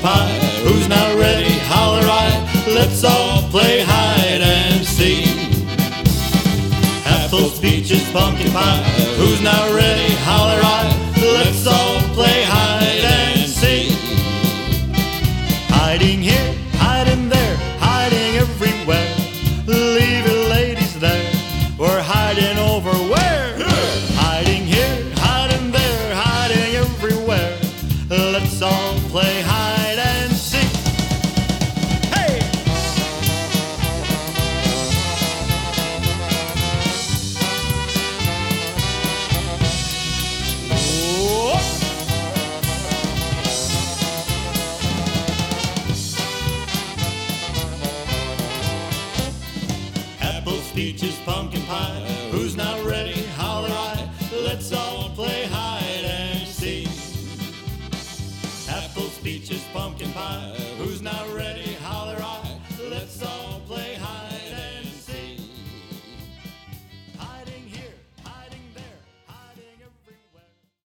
pie. Who's not ready? Holler I. Let's all play hide and seek. Apples, peaches, pumpkin pie. Who's not ready? Holler I. Let's all play hide and seek. Hiding here, hiding there, hiding everywhere. Leave your ladies there. We're hiding over where? Hiding here, hiding there, hiding everywhere. Let's all play hide and seek. Hey! Whoa. Apples, peaches, pumpkin pie.